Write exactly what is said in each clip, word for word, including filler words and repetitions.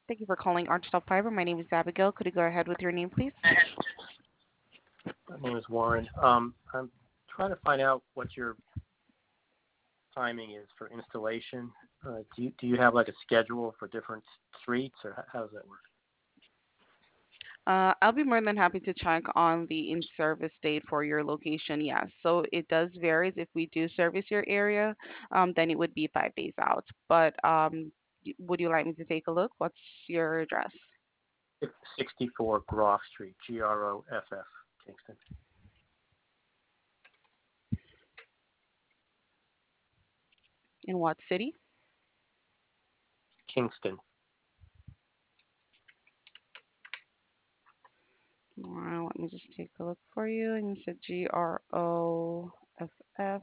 Thank you for calling Archstop Fiber. My name is Abigail. Could you go ahead with your name, please? My name is Warren. Um, I'm trying to find out what your timing is for installation. Uh, do you do you have like a schedule for different streets, or how, how does that work? Uh, I'll be more than happy to check on the in-service date for your location. Yes, so it does vary. If we do service your area, um, then it would be five days out. But um, y- would you like me to take a look? What's your address? It's sixty-four Groff Street, G R O F F, Kingston. In what city? Kingston. Well, let me just take a look for you. And you said G R O F F.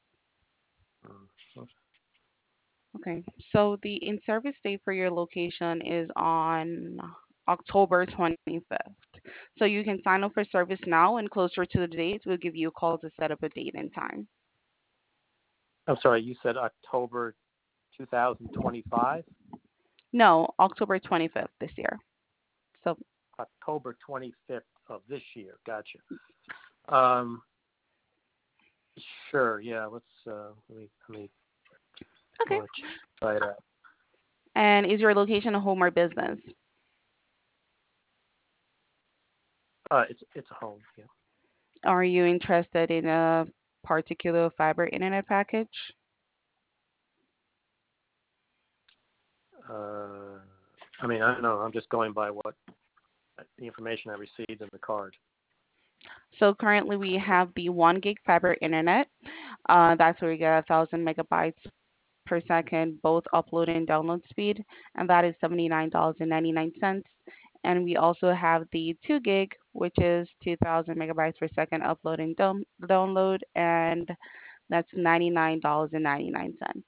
Mm, Okay. So the in-service date for your location is on October twenty-fifth. So you can sign up for service now, and closer to the date, we'll give you a call to set up a date and time. I'm sorry, you said October two thousand twenty-five? No, October twenty-fifth this year. So, October twenty-fifth of this year. Gotcha. Um, sure. Yeah. Let's uh, let me let me okay. want to try it out. And is your location a home or business? Uh, it's it's a home. Yeah. Are you interested in a particular fiber internet package? Uh, I mean, I don't know. I'm just going by what the information I received in the card. So currently we have the one gig fiber internet. Uh, that's where you get a thousand megabytes per second, both upload and download speed, and that is seventy-nine dollars and ninety-nine cents. And we also have the two gig, which is two thousand megabytes per second upload and down- download, and that's ninety-nine dollars and ninety-nine cents.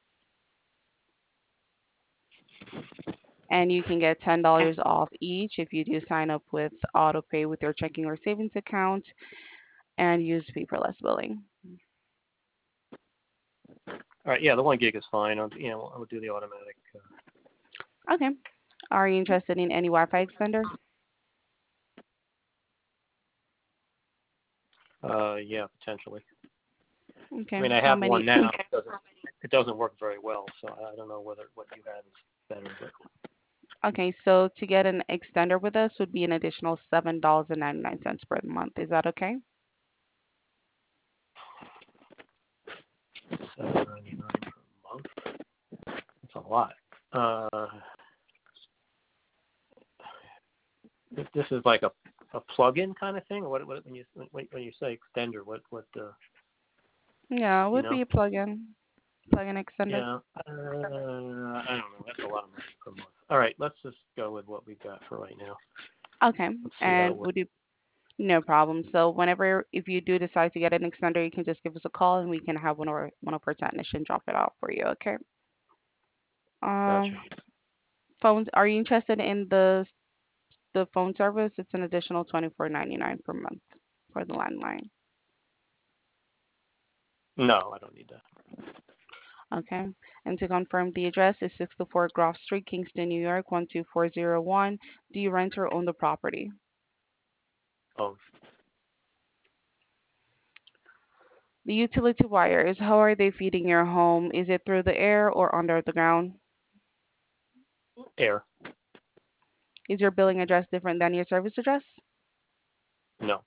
And you can get ten dollars off each if you do sign up with AutoPay with your checking or savings account and use paperless billing. All right. Yeah, the one gig is fine. I'll, you know, I'll do the automatic. Okay. Are you interested in any Wi-Fi extender? Uh, uh, yeah, potentially. I Okay. mean, I How have one many? now. It doesn't it doesn't work very well, so I don't know whether what you have is better. But Okay, so to get an extender with us would be an additional seven dollars and ninety nine cents per month. Is that okay? seven ninety-nine per month. That's a lot. Uh, this, this is like a a plug-in kind of thing. Or what, what when you when, when you say extender, what what uh, Yeah, it you would know? be a plug-in, plug-in extender. Yeah, uh, I don't know. That's a lot of money per month. All right, let's just go with what we've got for right now. Okay, Let's see how it and works. would you? No problem. So whenever if you do decide to get an extender, you can just give us a call and we can have one of our one of our technicians drop it off for you. Okay. Gotcha. Um, phones. Are you interested in the the phone service? It's an additional twenty four ninety nine per month for the landline. No, I don't need that. Okay. And to confirm, the address is sixty-four Grove Street, Kingston, New York, one two four zero one. Do you rent or own the property? Oh, The utility wires, how are they feeding your home? Is it through the air or under the ground? air. Is your billing address different than your service address? No.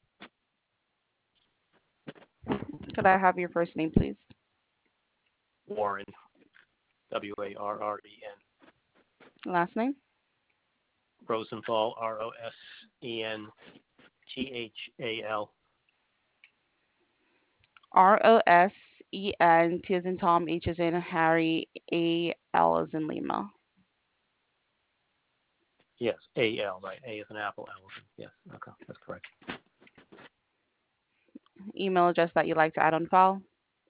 Could I have your first name, please? Warren. W A R R E N. Last name? Rosenthal. R O S E N T H A L. R O S E N, T as in Tom, H as in Harry, A L as in Lima. Yes, A L. Right. A is an apple. L is an, yes. Okay, that's correct. Email address that you'd like to add on file?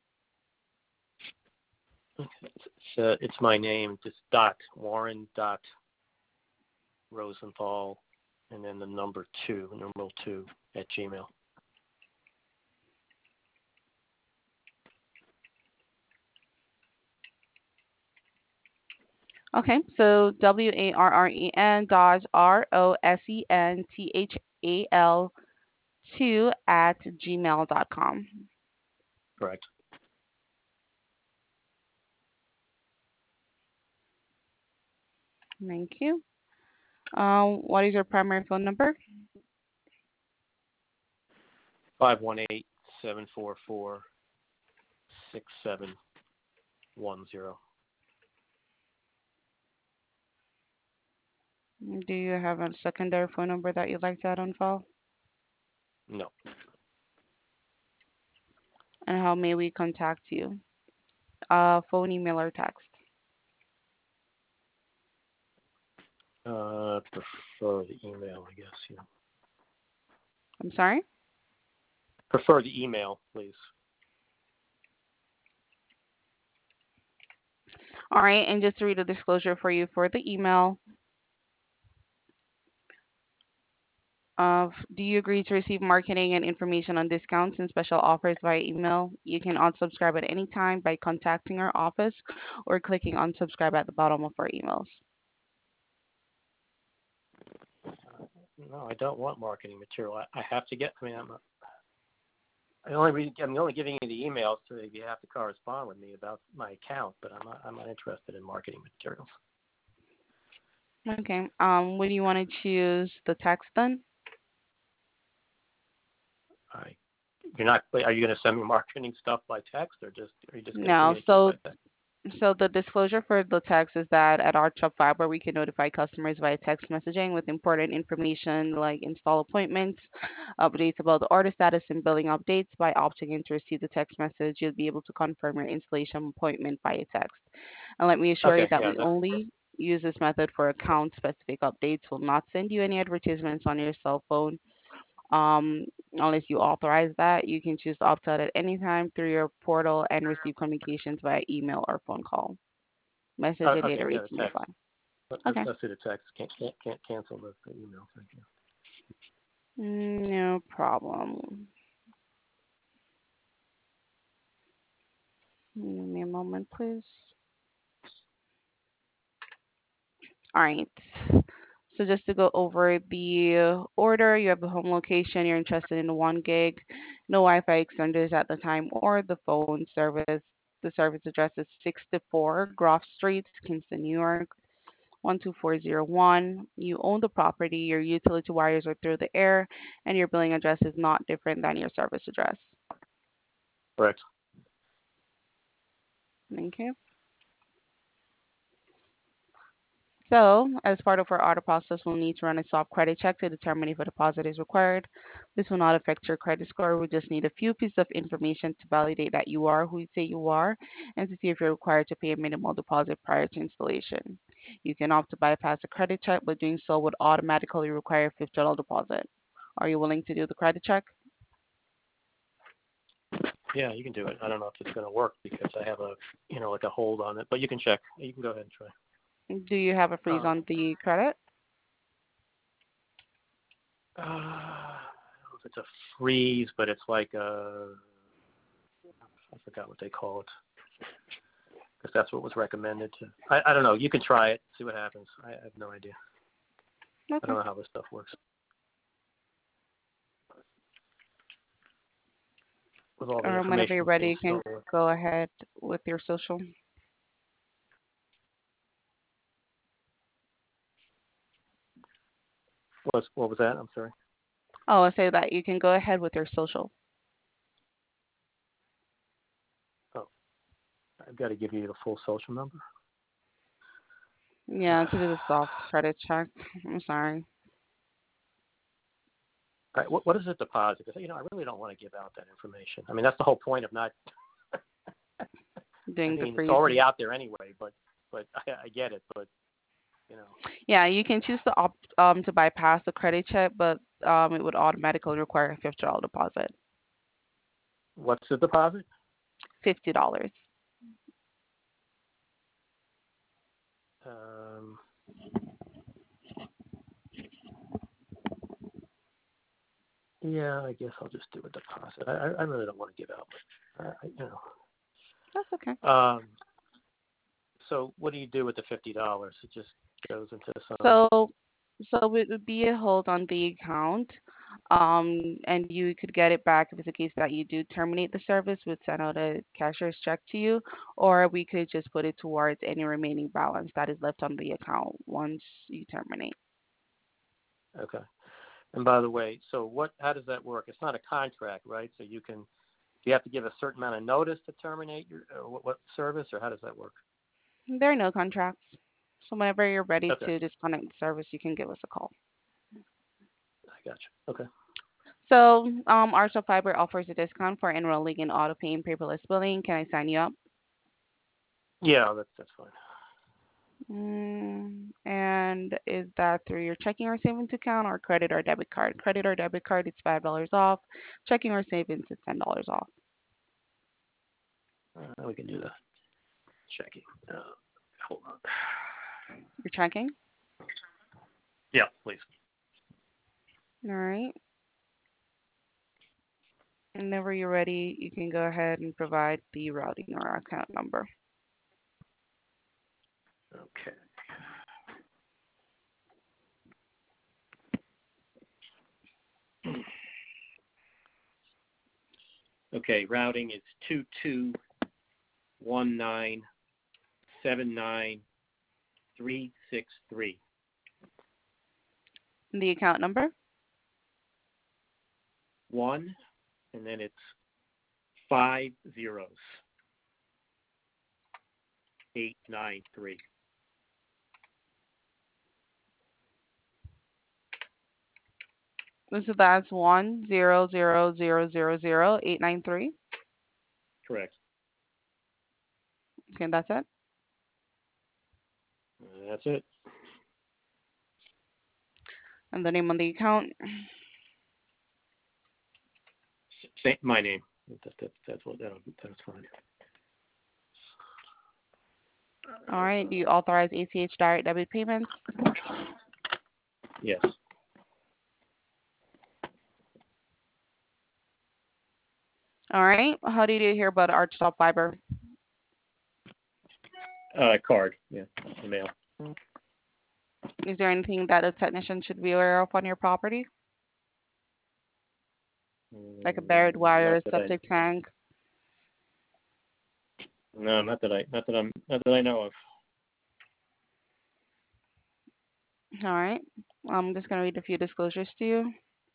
Okay. It's, it's, uh, it's my name. Just dot Warren dot Rosenthal, and then the number two, numeral two at Gmail. Okay, so W A R R E N dot R O S E N T H A L two at gmail dot com. Correct. Thank you. Um, what is your primary phone number? Five one eight seven four four six seven one zero. Do you have a secondary phone number that you'd like to add on file? No. And how may we contact you? Uh, phone, email, or text? Uh, prefer the email, I guess. Yeah. I'm sorry? Prefer the email, please. All right, and just to read a disclosure for you for the email, of do you agree to receive marketing and information on discounts and special offers via email? You can unsubscribe at any time by contacting our office or clicking unsubscribe at the bottom of our emails. No, I don't want marketing material. I, I have to get. I mean, I'm. A, I only read, I'm only giving you the emails so that you have to correspond with me about my account, but I'm not. I'm not interested in marketing materials. Okay. Um, would you want to choose the text then? I. You're not. Are you going to send me marketing stuff by text, or just are you just going to No. communicate So by text? So the disclosure for the text is that at our Shop Fiber, we can notify customers via text messaging with important information like install appointments, updates about the order status, and billing updates. By opting in to receive the text message, you'll be able to confirm your installation appointment via text. And let me assure you Okay. that Yeah. we That's. only use this method for account-specific updates. We'll not send you any advertisements on your cell phone um, unless you authorize that. You can choose to opt out at any time through your portal and receive communications via email or phone call. Message Uh, and data okay. Yeah. rates The in your text. file. Let, let, Okay. let's do the text. Can't can't can't cancel the, the email. Thank you. Mm, no problem. Give me a moment, please. All right. So just to go over the order, you have a home location, you're interested in the one gig, no Wi-Fi extenders at the time, or the phone service. The service address is sixty-four Groff Street, Kingston, New York, one two four zero one. You own the property, your utility wires are through the air, and your billing address is not different than your service address. Correct. Thank you. So, as part of our audit process, we'll need to run a soft credit check to determine if a deposit is required. This will not affect your credit score. We just need a few pieces of information to validate that you are who you say you are and to see if you're required to pay a minimal deposit prior to installation. You can opt to bypass a credit check, but doing so would automatically require a fifty dollars deposit. Are you willing to do the credit check? Yeah, you can do it. I don't know if it's going to work because I have a, you know, like a hold on it, but you can check. You can go ahead and try. Do you have a freeze Um, on the credit? uh, I don't know if it's a freeze, but it's like a, I forgot what they call it, because that's what was recommended to. I, I don't know. You can try it, see what happens. I, I have no idea. I Okay. don't know how this stuff works. With all the Um, whenever you're information ready, being you can stolen. go ahead with your social. What was, what was that? I'm sorry. Oh, I say that you can go ahead with your social. Oh, I've got to give you the full social number. Yeah, to do the soft credit check. I'm sorry. All right, what, what is a deposit? Because, you know, I really don't want to give out that information. I mean, that's the whole point of not. I Doing the mean, it's freeze. already out there anyway, but but I, I get it. But you know, Yeah, you can choose to opt um to bypass the credit check, but um it would automatically require a fifty dollars deposit. what's the deposit? Fifty dollars. Um, yeah, I guess I'll just do a deposit. I, I I really don't want to give out. I, I, you That's okay. know, um, so what do you do with the fifty dollars? It just goes into some. So, so it would be a hold on the account, um, and you could get it back if it's a case that you do terminate the service. We'd send out a cashier's check to you, or we could just put it towards any remaining balance that is left on the account once you terminate. Okay. And by the way, so what? How does that work? It's not a contract, right? So you can. Do you have to give a certain amount of notice to terminate your uh, what, what service, or how does that work? There are no contracts. So whenever you're ready Okay, to disconnect the service, you can give us a call. I got you. Okay. So, um, Arsenal Fiber offers a discount for enrolling in auto pay and paperless billing. Can I sign you up? Yeah, that's that's fine. Mm, and is that through your checking or savings account or credit or debit card? Credit or debit card, it's five dollars off. Checking or savings, it's ten dollars off. Uh, we can do that. Checking. Uh, hold on. You're checking? Yeah, please. All right. Whenever you're ready, you can go ahead and provide the routing or account number. Okay. Okay. Routing is two two one nine seven nine three six three. The account number? One, and then it's five zeros. Eight nine three. So that's one zero zero zero zero zero eight nine three. Correct. Okay, that's it. Uh, that's it. And the name on the account. Say my name. That, that, that's what that, that's fine. All right. Do you authorize A C H direct debit payments? Yes. All right. How did you hear about Archtop Fiber? Uh, card. Yeah. Email. Is there anything that a technician should be aware of on your property, like a buried Mm, wire, not a that I. septic tank? No, not that I. Not that I'm. Not that I know of. All right. I'm just going to read a few disclosures to you.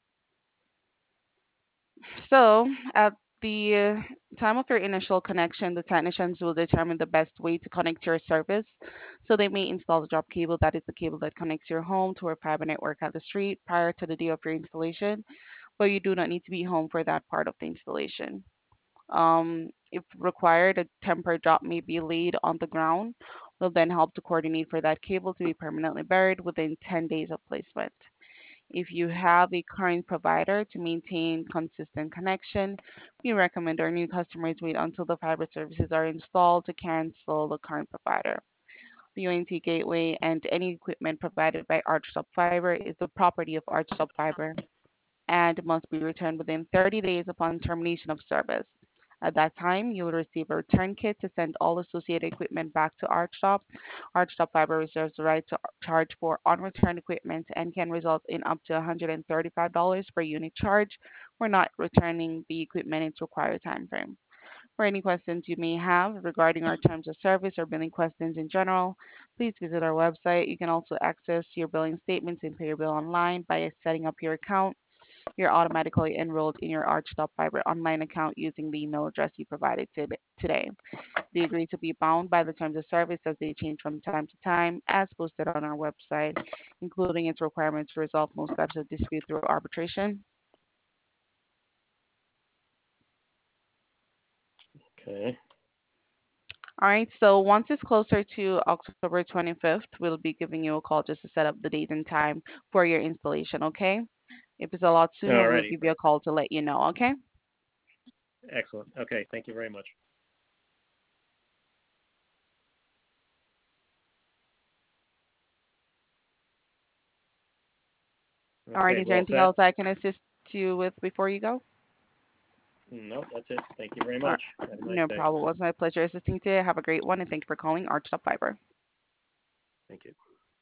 So, at the uh, time of your initial connection, the technicians will determine the best way to connect to your service. So, they may install the drop cable, that is the cable that connects your home to a fiber network at the street prior to the day of your installation, but you do not need to be home for that part of the installation. Um, if required, a temporary drop may be laid on the ground. Will then help to coordinate for that cable to be permanently buried within ten days of placement. If you have a current provider to maintain consistent connection, we recommend our new customers wait until the fiber services are installed to cancel the current provider. The U N T gateway and any equipment provided by Archtop Fiber is the property of Archtop Fiber and must be returned within thirty days upon termination of service. At that time, you will receive a return kit to send all associated equipment back to Archtop. Archtop Fiber reserves the right to charge for unreturned equipment and can result in up to one hundred thirty-five dollars per unit charge for not returning the equipment in its required time frame. For any questions you may have regarding our terms of service or billing questions in general, please visit our website. You can also access your billing statements and pay your bill online by setting up your account. You're automatically enrolled in your Archtop Fiber online account using the email address you provided today. They agree to be bound by the terms of service as they change from time to time, as posted on our website, including its requirements to resolve most types of dispute through arbitration. Okay. All right, so once it's closer to October twenty-fifth, we'll be giving you a call just to set up the date and time for your installation, okay? If it's a lot sooner, we'll Alrighty. give you a call to let you know, okay? Excellent. Okay. Thank you very much. All right, Okay. is there Well anything set. else I can assist you with before you go? No, that's it. Thank you very All much. right. Have a nice No day. problem. It was my pleasure assisting today. Have a great one, and thank you for calling Archtop Fiber. Thank you.